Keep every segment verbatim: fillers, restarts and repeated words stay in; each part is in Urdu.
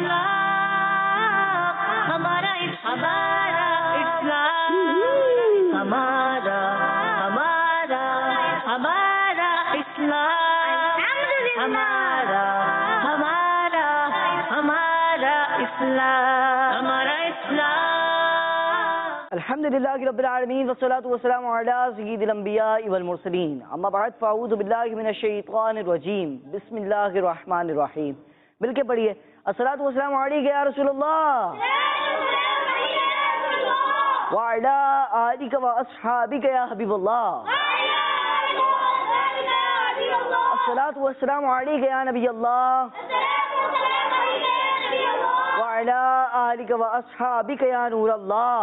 ہمارا اسلام، ہمارا ہمارا ہمارا اسلام، ہمارا ہمارا ہمارا اسلام، ہمارا اسلام۔ الحمدللہ رب العالمین والصلاة والسلام علی سید الانبیاء والمرسلین، اما بعد فاعوذ باللہ من الشیطان الرجیم، بسم اللہ الرحمن الرحیم۔ مل کے پڑھیے، الصلاة والسلام علیک یا رسول اللہ وعلی آلک و اصحابک یا حبیب اللہ، الصلاة والسلام علیک یا نبی اللہ وعلی آلک و اصحابک یا نور اللہ۔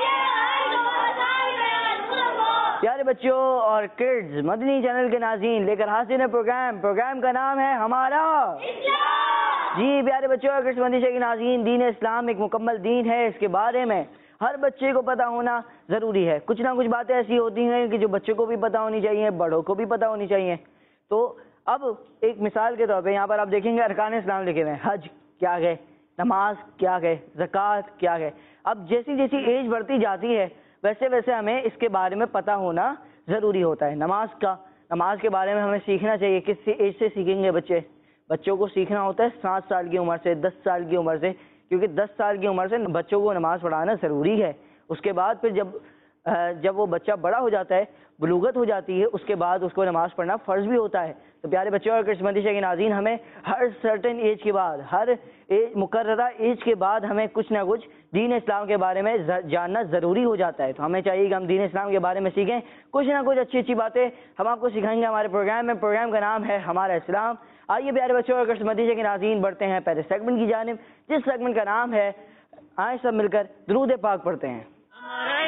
پیارے بچوں اور کڈز، مدنی چینل کے ناظرین، لے کر حاضر ہیں پروگرام پروگرام کا نام ہے ہمارا جی پیارے بچوں اور کڈز مدنی چینل کے ناظرین، دین اسلام ایک مکمل دین ہے، اس کے بارے میں ہر بچے کو پتہ ہونا ضروری ہے۔ کچھ نہ کچھ باتیں ایسی ہوتی ہیں کہ جو بچوں کو بھی پتہ ہونی چاہیے، بڑوں کو بھی پتہ ہونی چاہیے۔ تو اب ایک مثال کے طور پہ یہاں پر آپ دیکھیں گے ارکان اسلام لکھے ہوئے ہیں، حج کیا ہے، نماز کیا ہے، زکوٰۃ کیا ہے۔ اب جیسی جیسی ایج بڑھتی جاتی ہے ویسے ویسے ہمیں اس کے بارے میں پتہ ہونا ضروری ہوتا ہے۔ نماز کا نماز کے بارے میں ہمیں سیکھنا چاہیے۔ کس ایج سے سیکھیں گے بچے؟ بچوں کو سیکھنا ہوتا ہے سات سال کی عمر سے، دس سال کی عمر سے، کیونکہ دس سال کی عمر سے بچوں کو نماز پڑھانا ضروری ہے۔ اس کے بعد پھر جب جب وہ بچہ بڑا ہو جاتا ہے، بلوغت ہو جاتی ہے، اس کے بعد اس کو نماز پڑھنا فرض بھی ہوتا ہے۔ تو پیارے بچوں اور قسمتی کے ناظرین، ہمیں ہر سرٹن ایج کے بعد، ہر ایج مقررہ ایج کے بعد ہمیں کچھ نہ کچھ دین اسلام کے بارے میں جاننا ضروری ہو جاتا ہے۔ تو ہمیں چاہیے کہ ہم دین اسلام کے بارے میں سیکھیں، کچھ نہ کچھ اچھی اچھی باتیں ہم آپ کو سکھائیں گے ہمارے پروگرام میں۔ پروگرام کا نام ہے ہمارا اسلام۔ آئیے پیارے بچوں اور قسمتی کے ناظرین بڑھتے ہیں پہلے سیگمنٹ کی جانب، جس سیگمنٹ کا نام ہے آئیں سب مل کر درود پاک پڑھتے ہیں۔ ہمارا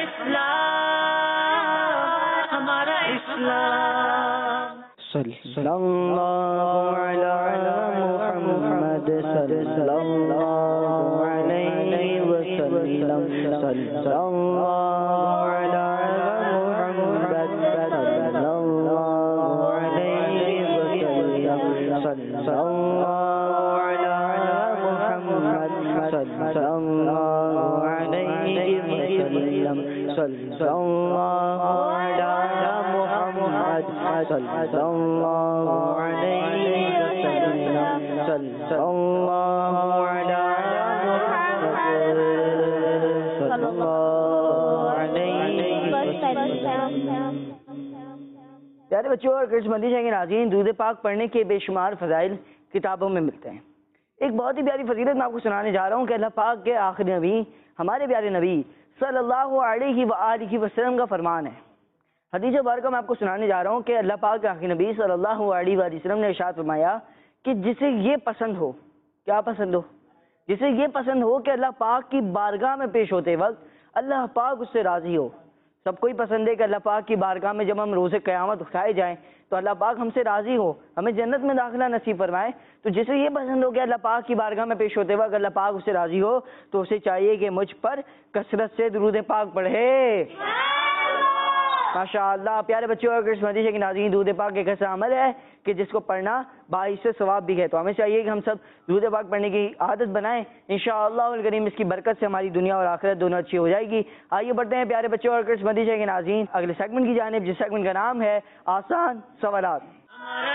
اسلام، ہمارا اسلام، صلی اللہ علی محمد صلی اللہ علیہ وسلم، صلی اللہ علی محمد صلی اللہ علیہ وسلم، صلی اللہ علی محمد صلی اللہ علیہ وسلم، صلی اللہ علی محمد صلی اللہ علیہ وسلم، صلی اللہ علی محمد صلی اللہ علیہ وسلم۔ پیارے بچوں اور قسمتی کے ناظرین، درود پاک پڑھنے کے بے شمار فضائل کتابوں میں ملتے ہیں۔ ایک بہت ہی پیاری فضیلت میں آپ کو سنانے جا رہا ہوں کہ اللہ پاک کے آخری نبی، ہمارے پیارے نبی صلی اللہ علیہ وآلہ وسلم کا فرمان ہے۔ حدیث مبارکہ میں آپ کو سنانے جا رہا ہوں کہ اللہ پاک کے آخری نبی صلی اللہ علیہ وآلہ وسلم نے ارشاد فرمایا کہ جسے یہ پسند ہو، کیا پسند ہو؟ جسے یہ پسند ہو کہ اللہ پاک کی بارگاہ میں پیش ہوتے وقت اللہ پاک اس سے راضی ہو۔ سب کو ہی پسند ہے کہ اللہ پاک کی بارگاہ میں جب ہم روز قیامت اٹھائے جائیں تو اللہ پاک ہم سے راضی ہو، ہمیں جنت میں داخلہ نصیب فرمائے۔ تو جسے یہ پسند ہو کہ اللہ پاک کی بارگاہ میں پیش ہوتے وقت اللہ پاک اس سے راضی ہو، تو اسے چاہیے کہ مجھ پر کثرت سے درود پاک پڑھے۔ ماشاء اللہ پیارے بچوں اور قسمتی کے ناظرین، درود پاک ایک ایسا عمل ہے کہ جس کو پڑھنا باعث ثواب بھی ہے۔ تو ہمیں چاہیے کہ ہم سب درود پاک پڑھنے کی عادت بنائیں، انشاءاللہ الکریم اس کی برکت سے ہماری دنیا اور آخرت دونوں اچھی ہو جائے گی۔ آئیے بڑھتے ہیں پیارے بچوں اور قسمتی کے ناظرین اگلے سیگمنٹ کی جانب، جس سیگمنٹ کا نام ہے آسان سوالات۔ ہمارا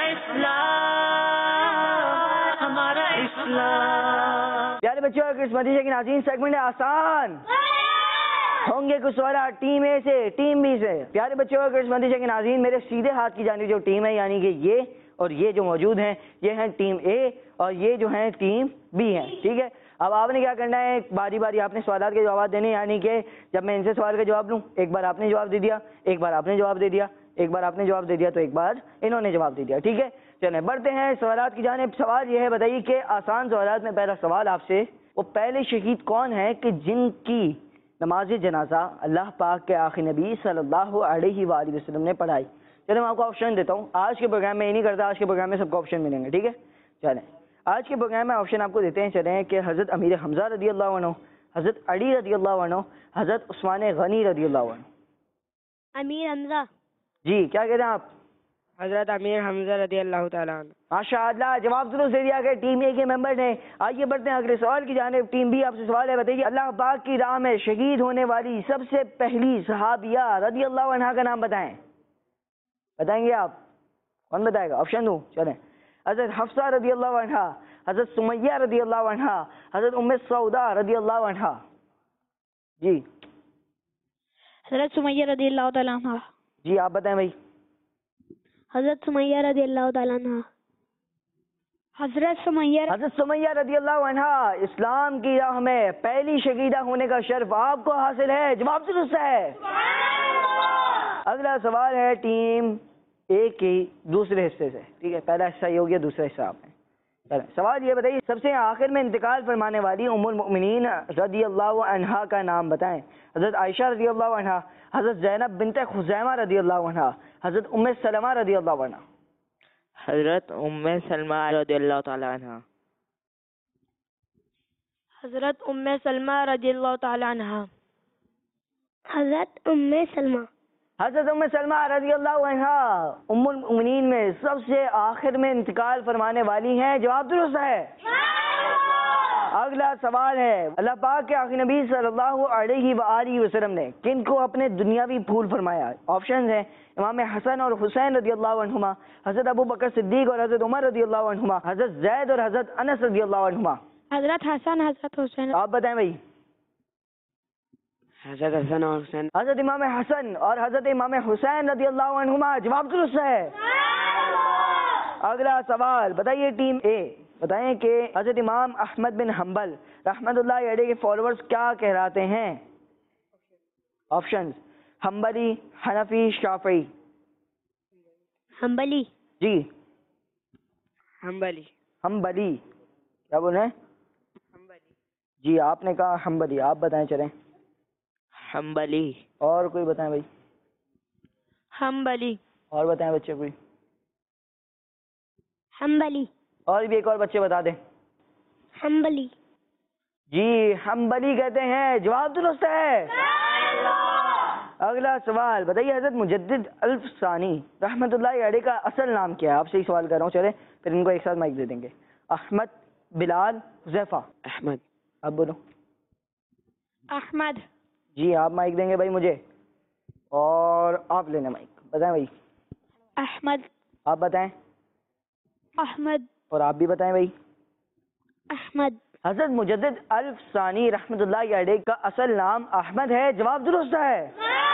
اسلام، ہمارا اسلام۔ پیارے بچوں اور قسمتی کے ناظرین، سیگمنٹ ہے آسان، ہوں گے کچھ سوالات ٹیم اے سے، ٹیم بی سے۔ پیارے بچوں اور قسمتی کے ناظرین، میرے سیدھے ہاتھ کی جانب جو ٹیم ہے، یعنی کہ یہ اور یہ جو موجود ہیں، یہ ہیں ٹیم اے اور یہ جو ہیں ٹیم بی ہیں، ٹھیک ہے۔ اب آپ نے کیا کرنا ہے، باری باری آپ نے سوالات کے جوابات دینے، یعنی کہ جب میں ان سے سوال کا جواب لوں، ایک بار آپ نے جواب دے دیا، ایک بار آپ نے جواب دے دیا، ایک بار آپ نے جواب دے دیا تو ایک بار انہوں نے جواب دے دیا، ٹھیک ہے۔ چلیں بڑھتے ہیں سوالات کی جانب۔ سوال یہ ہے، بتائیے کہ آسان سوالات میں پہلا سوال آپ سے، وہ پہلے شہید کون ہے کہ جن کی نماز جنازہ اللہ پاک کے آخری نبی صلی اللہ علیہ وآلہ وسلم نے پڑھائی؟ چلیں میں آپ کو آپشن دیتا ہوں، آج کے پروگرام میں یہ نہیں کرتا، آج کے پروگرام میں سب کو آپشن ملیں گے، ٹھیک ہے۔ چلیں آج کے پروگرام میں آپشن آپ کو دیتے ہیں، چلیں کہ حضرت امیر حمزہ رضی اللہ عنہ، حضرت علی رضی اللہ عنہ، حضرت عثمان غنی رضی اللہ عنہ۔ امیر حمزہ۔ جی کیا کہتے ہیں آپ؟ حضرت امیر حمزہ رضی اللہ تعالیٰ عنہ۔ ماشاء اللہ، جواب درست دے دیا کہ ٹیم اے کے ممبر نے۔ آئیے بڑھتے ہیں اگلے سوال کی جانب۔ ٹیم بی آپ سے سوال ہے، بتائیے اللہ پاک کی راہ میں شہید ہونے والی سب سے پہلی صحابیہ رضی اللہ عنہا کا نام بتائیں۔ بتائیں گے آپ؟ کون بتائے گا؟ آپشن دوں؟ چلیں، حضرت حفصہ رضی اللہ عنہا، حضرت سمیہ رضی اللہ عنہا، حضرت ام سعودہ رضی اللہ عنہا۔ جی حضرت سمیہ رضی اللہ تعالیٰ عنہ۔ جی آپ بتائیں بھائی۔ حضرت سمیہ رضی اللہ تعالیٰ عنہ۔ حضرت سمیہ حضرت سمیہ رضی اللہ عنہا اسلام کی راہ میں پہلی شہیدہ ہونے کا شرف آپ کو حاصل ہے۔ جواب درست ہے۔ اگلا سوال ہے ٹیم اے کی دوسرے حصے سے، ٹھیک ہے؟ پہلا حصہ یہ ہو گیا، دوسرا حصہ آپ نے۔ چلیں، سوال یہ بتائیے سب سے آخر میں انتقال فرمانے والی ام المؤمنین رضی اللہ عنہا کا نام بتائیں۔ حضرت عائشہ رضی اللہ عنہا، حضرت زینب بنت خزیمہ رضی اللہ عنہا، حضرت ام سلمہ رضی اللہ عنہا۔ حضرت ام سلمہ رضی اللہ تعالیٰ عنہ۔ حضرت ام سلمہ رضی اللہ تعالیٰ عنہ۔ حضرت ام سلمہ۔ حضرت ام سلمہ رضی اللہ عنہا ام المؤمنین میں سب سے آخر میں انتقال فرمانے والی ہیں۔ جواب درست ہے۔ اگلا سوال ہے، اللہ پاک کے آخری نبی صلی اللہ علیہ وآلہ وسلم نے کن کو اپنے دنیاوی پھول فرمایا؟ آپشنز ہیں امام حسن اور حسین رضی اللہ عنہما، حضرت ابو بکر صدیق اور حضرت عمر رضی اللہ عنہما، حضرت زید اور حضرت انس رضی اللہ عنہما۔ حضرت حسن، حضرت حسین۔ آپ بتائیں بھائی۔ حضرت حسن اور حسین۔ حضرت امام حسن اور حضرت امام حسین رضی اللہ عنہما۔ جواب درست ہے۔ اگلا سوال بتائیے ٹیم اے، بتائیں کہ حضرت امام احمد بن حنبل رحمت اللہ علیہ کے فالوورز کیا کہلاتے ہیں؟ آپشنز حنبلی، حنفی، شافعی۔ حنبلی۔ جی حنبلی۔ حنبلی، کیا بول رہے ہیں؟ حنبلی۔ جی آپ نے کہا حنبلی، آپ بتائیں چلیں۔ حنبلی۔ اور کوئی بتائیں بھائی۔ حنبلی۔ اور بتائیں بچے کوئی۔ حنبلی۔ اور بھی ایک اور بچے بتا دیں۔ حنبلی۔ جی حنبلی کہتے ہیں۔ جواب درست ہے۔ اگلا سوال بتائیے حضرت مجدد الف ثانی رحمت اللہ علیہ کا اصل نام کیا ہے؟ آپ سے ہی سوال کر رہا ہوں، چلے پھر ان کو ایک ساتھ مائک دے دیں گے۔ احمد، بلال، حذیفہ۔ احمد۔ اب بولو۔ احمد۔ جی آپ مائک دیں گے بھائی مجھے، اور آپ لینا مائک، بتائیں بھائی۔ احمد۔ آپ بتائیں۔ احمد۔ اور آپ بھی بتائیں بھائی۔ احمد۔ حضرت مجدد الف ثانی رحمت اللہ علیہ کا اصل نام احمد ہے۔ جواب درست ہے۔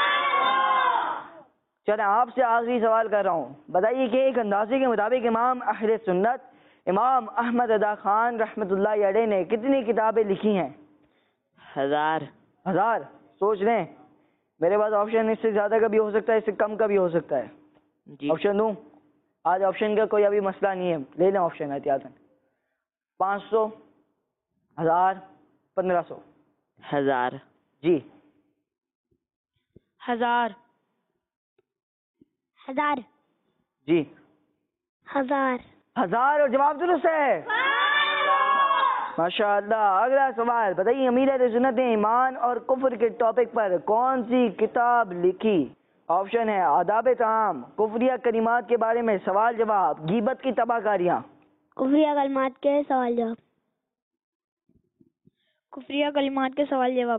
چلیں آپ سے آخری سوال کر رہا ہوں، بتائیے کہ ایک اندازے کے مطابق امام اہل سنت امام احمد رضا خان رحمت اللہ علیہ نے کتنی کتابیں لکھی ہیں؟ ہزار۔ ہزار؟ سوچ لیں، میرے پاس آپشن اس سے زیادہ کا بھی ہو سکتا ہے، اس سے کم کا بھی ہو سکتا ہے۔ جی آپشن دوں؟ آج آپشن کا کوئی ابھی مسئلہ نہیں ہے، لے لیں آپشن احتیاطاً۔ پانچ سو، ہزار، پندرہ سو۔ ہزار۔ جی ہزار۔ ہزار۔ جی ہزار۔ ہزار، اور جواب درست ہے۔ ماشاء اللہ۔ اگلا سوال بتائیے امیر اہل سنت نے ایمان اور کفر کے ٹاپک پر کون سی کتاب لکھی؟ آپشن ہے آداب طعام، کفریہ کلمات کے بارے میں سوال جواب، غیبت کی تباہ کاریاں۔ کفریہ کلمات کے سوال جواب۔ کفریہ کلمات کے سوال جواب۔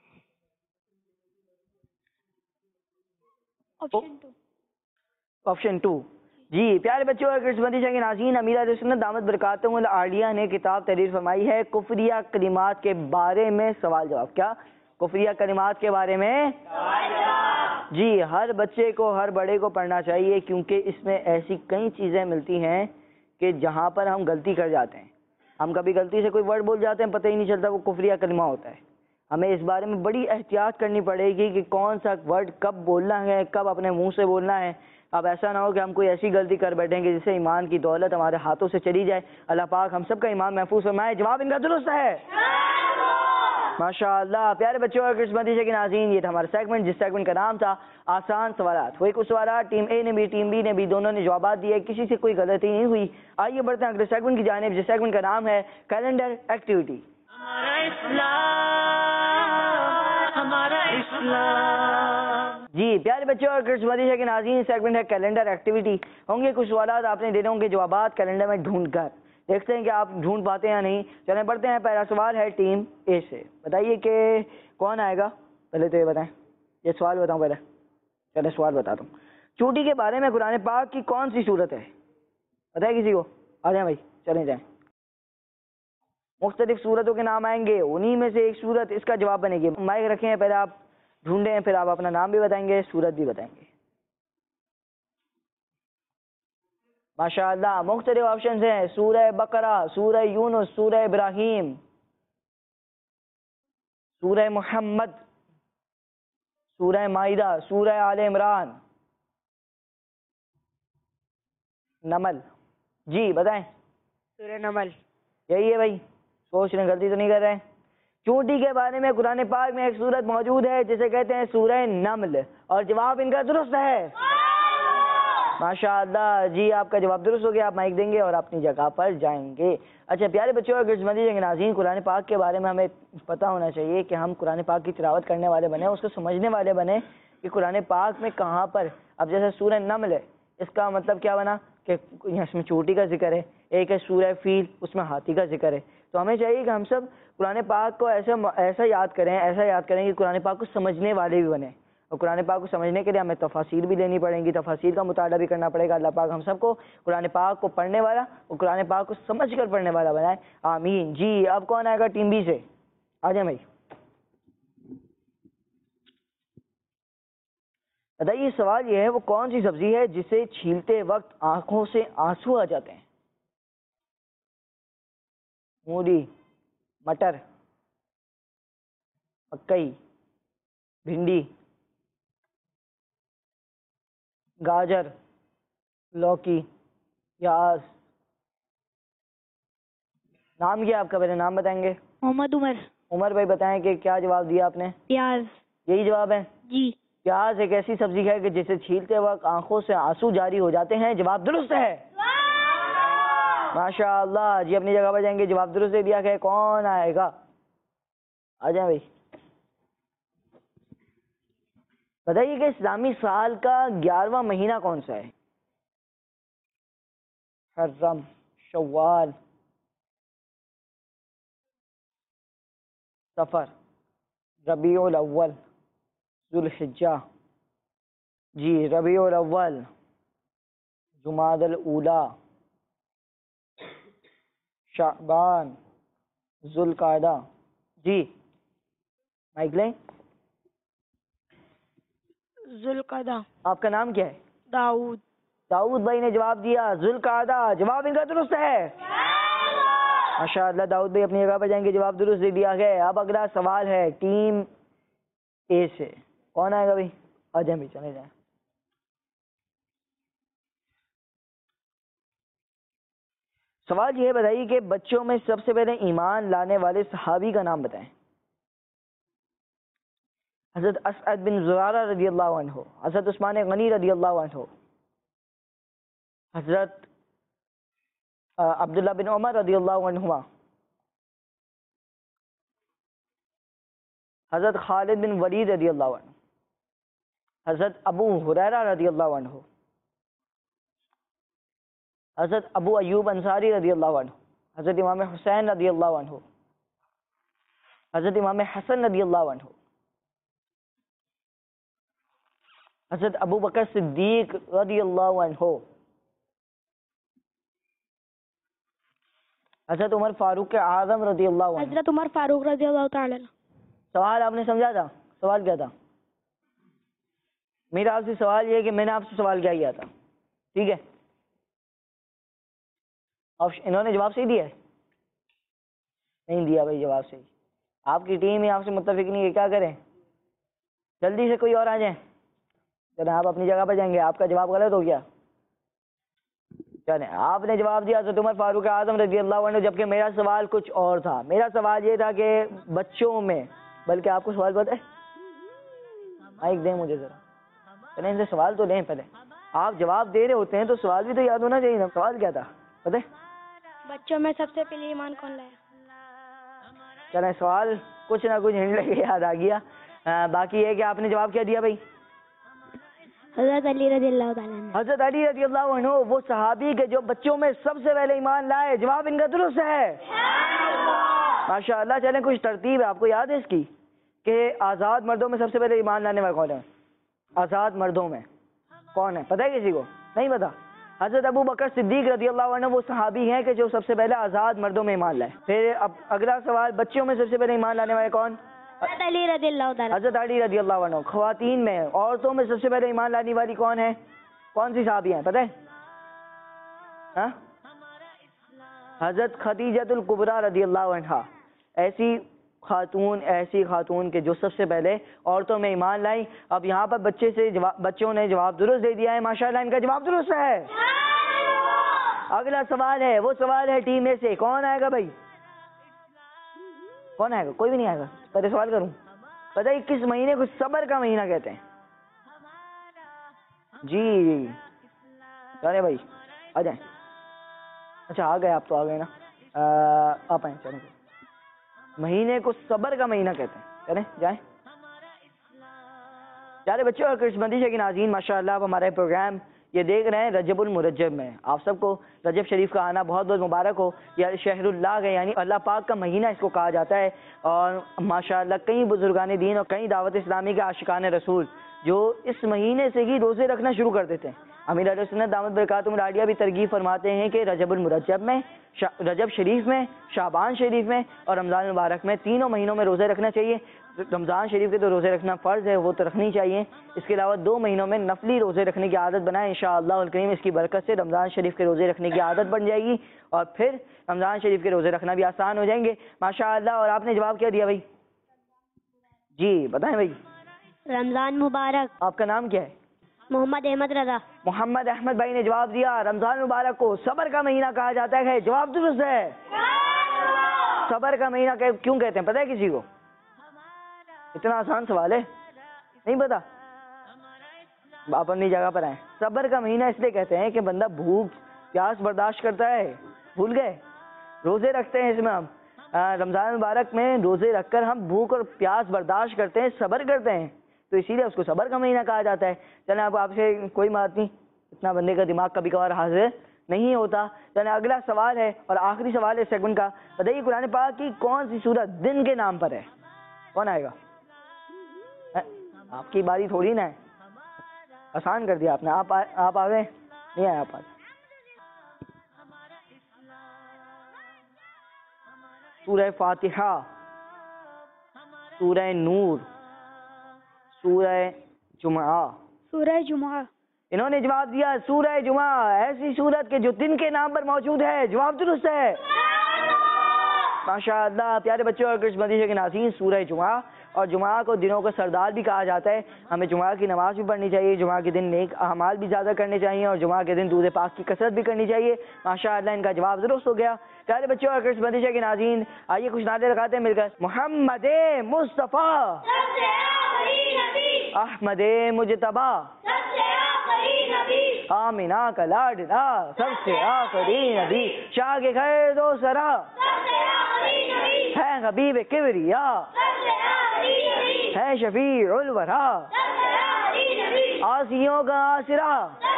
Option two. Option two. جی پیارے بچوں اور قسمتی کے ناظرین، امیر اہل سنت دامت برکاتہم العالیہ نے کتاب تحریر فرمائی ہے کفریہ کلمات کے بارے میں سوال جواب۔ کیا؟ کفریہ کلمات کے بارے میں سوال جواب۔ جی ہر بچے کو، ہر بڑے کو پڑھنا چاہیے، کیونکہ اس میں ایسی کئی چیزیں ملتی ہیں کہ جہاں پر ہم غلطی کر جاتے ہیں، ہم کبھی غلطی سے کوئی ورڈ بول جاتے ہیں، پتہ ہی نہیں چلتا وہ کفریہ کلمہ ہوتا ہے۔ ہمیں اس بارے میں بڑی احتیاط کرنی پڑے گی کہ کون سا ورڈ کب بولنا ہے، کب اپنے منہ سے بولنا ہے۔ اب ایسا نہ ہو کہ ہم کوئی ایسی غلطی کر بیٹھیں کہ جس سے ایمان کی دولت ہمارے ہاتھوں سے چلی جائے۔ اللہ پاک ہم سب کا ایمان محفوظ فرمائے۔ جواب ان کا درست ہے۔ ماشاء اللہ۔ پیارے بچوں اور قسمتی سے ناظرین، یہ تھا ہمارا سیگمنٹ جس سیگمنٹ کا نام تھا آسان سوالات۔ وہی کچھ سوالات ٹیم اے نے بھی، ٹیم بی نے بھی، دونوں نے جوابات دیے، کسی سے کوئی غلطی نہیں ہوئی۔ آئیے بڑھتے ہیں اگلے سیگمنٹ کی جانب جس سیگمنٹ کا نام ہے کیلنڈر ایکٹیویٹی۔ ہمارا اسلام، ہمارا اسلام۔ جی پیارے بچوں اور کرسمس مدرسہ کے ناظرین، سیگمنٹ ہے کیلنڈر ایکٹیویٹی. ہوں گے کچھ سوالات آپ نے دینے ہوں گے، جوابات کیلنڈر میں ڈھونڈ کر. دیکھتے ہیں کہ آپ ڈھونڈ پاتے ہیں یا نہیں. چلیں پڑھتے ہیں. پہلا سوال ہے ٹیم اے سے. بتائیے کہ کون آئے گا. پہلے تو یہ بتائیں، یہ سوال بتاؤں پہلے. چلے سوال بتاتا ہوں. چوٹی کے بارے میں قرآن پاک کی کون سی صورت ہے؟ بتائیں کسی کو. آ جائیں بھائی، چلیں جائیں. مختلف صورتوں کے نام آئیں گے، انہی میں سے ایک صورت اس کا جواب بنے گی. مائک رکھیں ہیں، پہلے آپ ڈھونڈیں ہیں، پھر آپ اپنا نام بھی بتائیں گے، صورت بھی بتائیں گے. ماشاء اللہ مختلف آپشنز ہیں. سورہ بقرہ، سورہ یونس، سورہ ابراہیم، سورہ محمد، سورہ مائدہ، سورہ آل عمران، نمل. جی بتائیں. سورہ نمل. یہی ہے بھائی، سوچ رہے ہیں، غلطی تو نہیں کر رہے ہیں. چونٹی کے بارے میں قرآن پاک میں ایک سورت موجود ہے جسے کہتے ہیں سورہ نمل، اور جواب ان کا درست ہے. ماشاء اللہ جی، آپ کا جواب درست ہو گیا. آپ مائک دیں گے اور اپنی جگہ پر جائیں گے. اچھا پیارے بچوں اور کرسمس مدرسہ کے ناظرین، قرآن پاک کے بارے میں ہمیں پتہ ہونا چاہیے کہ ہم قرآن پاک کی تلاوت کرنے والے بنے، اس کو سمجھنے والے بنے کہ قرآن پاک میں کہاں پر. اب جیسے سورہ نمل ہے، اس کا مطلب کیا بنا کہ اس میں چوٹی کا ذکر ہے. ایک ہے سورہ فیل، اس میں ہاتھی کا ذکر ہے. تو ہمیں چاہیے کہ ہم سب قرآن پاک کو ایسا ایسا یاد کریں ایسا یاد کریں کہ قرآن پاک کو سمجھنے والے بھی بنیں. اور قرآن پاک کو سمجھنے کے لیے ہمیں تفاسیر بھی لینی پڑیں گی، تفاسیر کا مطالعہ بھی کرنا پڑے گا. اللہ پاک ہم سب کو قرآن پاک کو پڑھنے والا اور قرآن پاک کو سمجھ کر پڑھنے والا بنائے. آمین. جی اب کون آئے گا ٹیم بی سے؟ آ جائیں بھائی. بتائیے سوال یہ ہے، وہ کون سی سبزی ہے جسے چھیلتے وقت آنکھوں سے آنسو آ جاتے ہیں؟ مولی، مٹر، مکئی، بھنڈی، گاجر، لوکی، پیاز. نام کیا آپ کا؟ پہلے نام بتائیں گے. محمد عمر. عمر بھائی بتائیں کہ کیا جواب دیا آپ نے؟ پیاز. یہی جواب ہے؟ جی. پیاز ایک ایسی سبزی ہے کہ جسے چھیلتے وقت آنکھوں سے آنسو جاری ہو جاتے ہیں. جواب درست ہے. ماشاء اللہ جی، اپنی جگہ پر جائیں گے. جواب درست دے دیا کہ کون آئے گا؟ آ جائیں بھائی. بتائیے کہ اسلامی سال کا گیارہواں مہینہ کون سا ہے؟ محرم، شوال، سفر، ربیع الاول، ذوالحجہ. جی ربیع الاول، جمادی الاولیٰ، شعبان، ذوالقعدہ. جی مائک لیں. ذوالقعدہ. آپ کا نام کیا ہے؟ داؤد. داؤد بھائی نے جواب دیا ذوالقعدہ. جواب ان کا درست ہے. ماشاء اللہ داؤد بھائی اپنی جگہ پہ جائیں گے. جواب درست دے دیا گیا. اب اگلا سوال ہے ٹیم اے سے. کون آئے گا بھائی؟ آ جائیں بھائی، چلے جائیں. سوال یہ بتائیے کہ بچوں میں سب سے پہلے ایمان لانے والے صحابی کا نام بتائیں. حضرت اسعد بن زرارہ رضی اللہ عنہ، حضرت عثمان غنی رضی اللہ عنہ، حضرت عبداللہ بن عمر رضی اللہ عنہما، حضرت خالد بن ولید رضی اللہ عنہ، حضرت ابو ہریرہ رضی اللہ عنہ، حضرت ابو ایوب انصاری رضی اللہ عنہ، حضرت امام حسین رضی اللہ عنہ، حضرت امام حسن رضی اللہ عنہ، حضرت ابو بکر صدیق رضی اللہ عنہ، حضرت عمر فاروق اعظم رضی اللہ عنہ. حضرت عمر فاروق رضی اللہ تعالی. سوال آپ نے سمجھا تھا؟ سوال کیا تھا میرا آپ سے؟ سوال یہ ہے کہ میں نے آپ سے سوال کیا کیا تھا، ٹھیک ہے؟ انہوں نے جواب صحیح دیا ہے؟ نہیں دیا بھائی جواب صحیح. آپ کی ٹیم ہی آپ سے متفق نہیں ہے، کیا کریں؟ جلدی سے کوئی اور آ جائیں. چلیں آپ اپنی جگہ پہ جائیں گے. آپ کا جواب غلط ہو گیا. چلیں آپ نے جواب دیا حضرت عمر فاروق اعظم رضی اللہ عنہ، جبکہ میرا سوال کچھ اور تھا. میرا سوال یہ تھا کہ بچوں میں، بلکہ آپ کو سوال پتہ ہے؟ مائک دیں مجھے ذرا. چلیں ان سے سوال تو لیں پہلے. آپ جواب دے رہے ہوتے ہیں تو سوال بھی تو یاد ہونا چاہیے نا. سوال کیا تھا پتہ ہے؟ بچوں میں سب سے پہلے ایمان کون لایا؟ چلیں سوال کچھ نہ کچھ ہنٹ لے کے یاد آ گیا. باقی یہ کہ آپ نے جواب کیا دیا بھائی؟ حضرت علی رضی اللہ تعالیٰ عنہ. حضرت علی رضی اللہ عنہ وہ صحابی کے جو بچوں میں سب سے پہلے ایمان لائے. جواب ان کا درست ہے. ماشاء اللہ. چلیں کچھ ترتیب ہے آپ کو یاد ہے اس کی کہ آزاد مردوں میں سب سے پہلے ایمان لانے والے کون ہیں؟ آزاد مردوں میں کون ہے پتہ ہے کسی کو؟ نہیں پتا. حضرت ابو بکر صدیق رضی اللہ عنہ وہ صحابی ہیں کہ جو سب سے پہلے آزاد مردوں میں ایمان لائے. پھر اب اگلا سوال بچوں میں سب سے پہلے ایمان لانے والے کون؟ حضرت علی رضی اللہ تعالیٰ. حضرت علی رضی اللہ عنہ. خواتین میں عورتوں میں سب سے پہلے ایمان لانے والی کون ہے؟ کون سی صحابی ہیں پتہ ہے؟ ہاں حضرت خدیجۃ الکبریٰ رضی اللہ عنہا. ایسی خاتون ایسی خاتون کے جو سب سے پہلے عورتوں میں ایمان لائیں. اب یہاں پر بچے سے جواب بچوں نے جواب درست دے دیا ہے. ماشاءاللہ ان کا جواب درست ہے. اگلا سوال ہے وہ سوال ہے ٹیم میں سے کون آئے گا بھائی؟ کون آئے گا؟ کوئی بھی نہیں آئے گا. پہلے سوال کروں پتہ ہے کس مہینے کو صبر کا مہینہ کہتے ہیں؟ جی ارے بھائی آ جائیں. اچھا آ گئے آپ تو آ گئے نا. آپ آئیں چلیں. مہینے کو صبر کا مہینہ کہتے ہیں. چلیں جائیں. پیارے بچوں اور کرسمتی کے ناظرین ماشاء اللہ آپ ہمارے پروگرام یہ دیکھ رہے ہیں رجب المرجب میں. آپ سب کو رجب شریف کا آنا بہت بہت مبارک ہو. یہ شہر اللہ ہے یعنی اللہ پاک کا مہینہ اس کو کہا جاتا ہے. اور ماشاء اللہ کئی بزرگان دین اور کئی دعوت اسلامی کے عاشقان رسول جو اس مہینے سے ہی روزے رکھنا شروع کر دیتے ہیں. امیر علیہ سنت دامت برکاتہم العالیہ بھی ترغیب فرماتے ہیں کہ رجب المرجب میں رجب شریف میں شعبان شریف میں اور رمضان المبارک میں تینوں مہینوں میں روزے رکھنا چاہیے. رمضان شریف کے تو روزے رکھنا فرض ہے وہ تو رکھنی چاہیے. اس کے علاوہ دو مہینوں میں نفلی روزے رکھنے کی عادت بنائیں. انشاءاللہ الکریم اس کی برکت سے رمضان شریف کے روزے رکھنے کی عادت بن جائے گی اور پھر رمضان شریف کے روزے رکھنا بھی آسان ہو جائیں گے ماشاءاللہ. اور آپ نے جواب کیا دیا بھائی؟ جی بتائیں بھائی. رمضان مبارک. آپ کا نام کیا ہے؟ محمد احمد رضا. محمد احمد بھائی نے جواب دیا رمضان مبارک کو صبر کا مہینہ کہا جاتا ہے. جواب درست ہے. صبر کا مہینہ کیوں کہتے ہیں پتہ ہے کسی کو؟ اتنا آسان سوال ہے نہیں پتا؟ آپ اپنی جگہ پر آئیں. صبر کا مہینہ اس لیے کہتے ہیں کہ بندہ بھوک پیاس برداشت کرتا ہے. بھول گئے؟ روزے رکھتے ہیں اس میں ہم رمضان مبارک میں روزے رکھ کر ہم بھوک اور پیاس برداشت کرتے ہیں صبر کرتے ہیں تو اسی لیے اس کو صبر کا مہینہ کہا جاتا ہے. چلیں اب آپ سے کوئی بات نہیں اتنا بندے کا دماغ کبھی کبھار حاضر نہیں ہوتا. چلیں اگلا سوال ہے اور آخری سوال ہے سیگمنٹ کا. بتائیے قرآن پاک کی کون سی سورت دن کے نام پر ہے؟ کون آئے گا؟ آپ کی باری تھوڑی نا ہے. آسان کر دیا آپ نے. آپ آپ آ گئے نہیں آئے آپ آج. سورہ فاتحہ سورہ نور سورہ جمعہ. سورہ جمعہ. انہوں نے جواب دیا سورہ جمعہ ایسی سورت کے جو دن کے نام پر موجود ہے. جواب درست ہے ماشاء اللہ. پیارے بچوں اور کرسمتی کے ناظرین سورہ جمعہ اور جمعہ کو دنوں کا سردار بھی کہا جاتا ہے. ہمیں جمعہ کی نماز بھی پڑھنی چاہیے. جمعہ کے دن نیک اعمال بھی زیادہ کرنے چاہیے اور جمعہ کے دن دودھ پاک کی کثرت بھی کرنی چاہیے. ماشاء اللہ ان کا جواب درست ہو گیا. پیارے بچوں اور کرسمتی کے ناظرین آئیے کچھ نعتیں لگاتے ہیں مل کر. محمد مصطفیٰ احمد مجتبیٰ آمینہ کا لاڈلا سب سے آخری نبی شاہ کے گھر دو سرا ہے حبیب کبریا ہے شفیع الورا آسیوں کا آسرا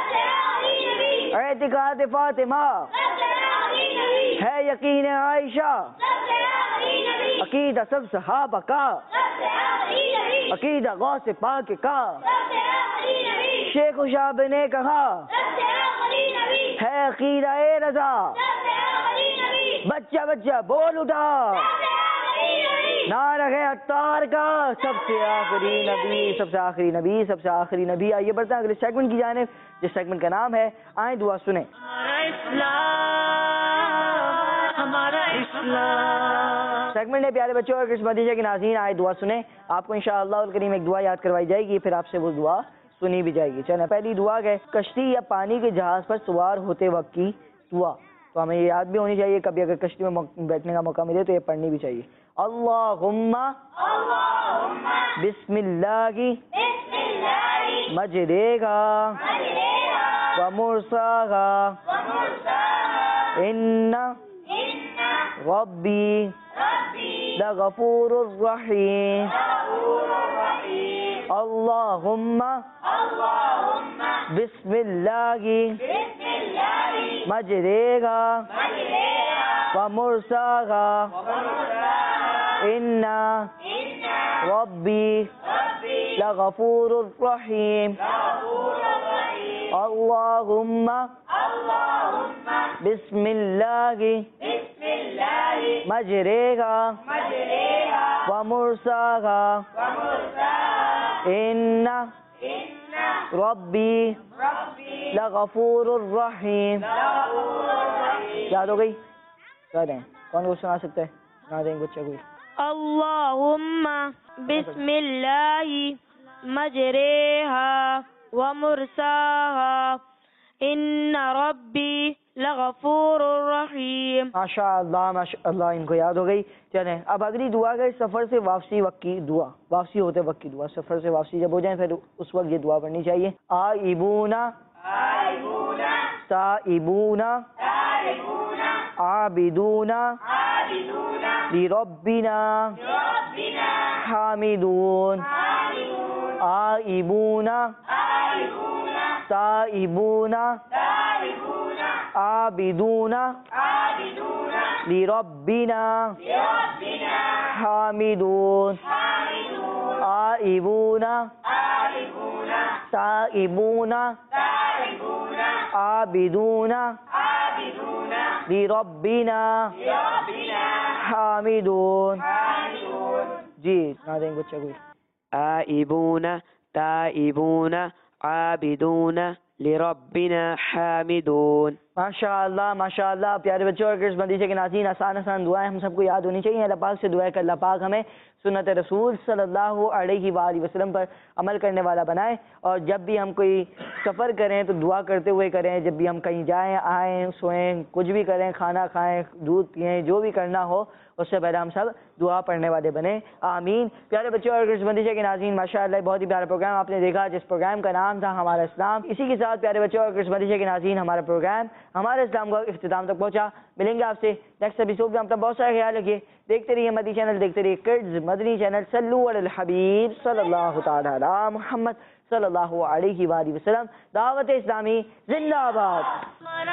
اعتقاد فاطمہ ہے یقین عائشہ عقیدہ سب صحابہ کا عقیدہ غوث پاک کا شیخ شاب نے کہا ہے عقیدہ رضا بچہ بچہ بول اٹھا نعرہ ہے عطار کا سب سے آخری نبی سب سے آخری نبی سب سے آخری نبی. آئیے بڑھتے ہیں اگلے سیگمنٹ کی جانب جس سیگمنٹ کا نام ہے آئیں دعا سنیں. ہمارا اسلام. سیگمنٹ ہے پیارے بچوں اور کرسمتی کے ناظرین آئے دعا سنیں. آپ کو انشاءاللہ الکریم ایک دعا یاد کروائی جائے گی پھر آپ سے وہ دعا سنی بھی جائے گی. چلیں پہلی دعا ہے کشتی یا پانی کے جہاز پر سوار ہوتے وقت کی دعا. تو ہمیں یہ یاد بھی ہونی چاہیے. کبھی اگر کشتی میں بیٹھنے کا موقع ملے تو یہ پڑھنی بھی چاہیے. اللہم بسم اللہ مجریہا و مرساہا ان ربی لغفور الرحیم اللہم بسم اللہ مجریہا ومرساہا ان ربی لغفور رحیم اللہم بسم اللہ مجریہا ومرساہا ان ربی لغفور الرحیم. یاد ہو گئی؟ کہہ دیں کون کو سنا سکتے ہیں؟ سنا دیں بچے کو. اللہم بسم اللہ مجریہا ومرساہا ان ربی لغفور الرحیم. ماشاء اللہ ماشاء اللہ، ان کو یاد ہو گئی. چلیں اب اگلی دعا گئی سفر سے واپسی وقت کی دعا، واپسی ہوتے وقت کی دعا. سفر سے واپسی جب ہو جائیں پھر اس وقت یہ دعا پڑھنی چاہیے. آئبونا سائبونا عابدونا لربنا حامدون. آئبونا سائبونا عابدونا لربنا حامدون. آئبونا سائبونا عابدونا لربنا حامدون. جی سنا دیں بچے کو. آئبون تائبون عابدون لربنا حامدون. ماشاء اللہ ماشاء اللہ. پیارے بچوں اور کرس بندی سے کے ناظرین، آسان آسان دعائیں ہم سب کو یاد ہونی چاہیے. اللہ پاک سے دعا ہے کہ اللہ پاک ہمیں سنت رسول صلی اللہ علیہ وآلہ وسلم پر عمل کرنے والا بنائے، اور جب بھی ہم کوئی سفر کریں تو دعا کرتے ہوئے کریں. جب بھی ہم کہیں جائیں آئیں سوئیں کچھ بھی کریں، کھانا کھائیں دودھ پئیں، جو بھی کرنا ہو اس سے پہلے ہم سب دعا پڑھنے والے بنیں. آمین. پیارے بچوں اور کرس بندی سے کے ناظرین، ماشاء اللہ بہت ہی پیارا پروگرام آپ نے دیکھا جس پروگرام کا نام تھا ہمارا اسلام. اسی کے ساتھ پیارے بچوں اور کرس بندی سے کے ناظرین، ہمارا پروگرام ہمارے اسلام کا اختتام تک پہنچا. ملیں گے آپ سے نیکسٹ ایپیسوڈ میں. ہم تک بہت سارا خیال رکھیے. دیکھتے رہیے مدنی چینل، دیکھتے رہیے کڈز مدنی چینل. صلو علی الحبیب صلی اللہ تعالی علی محمد صلی اللہ علیہ وآلہ وسلم. دعوت اسلامی زندہ آباد. ہمارا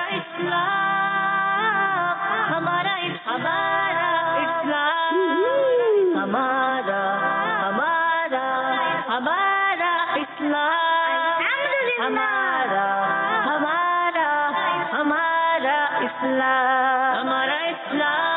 اسلام ہمارا ہمارا اسلام ہمارا ہمارا ہمارا اسلام ہمارا ہمارا ہمارا اسلام ہمارا اسلام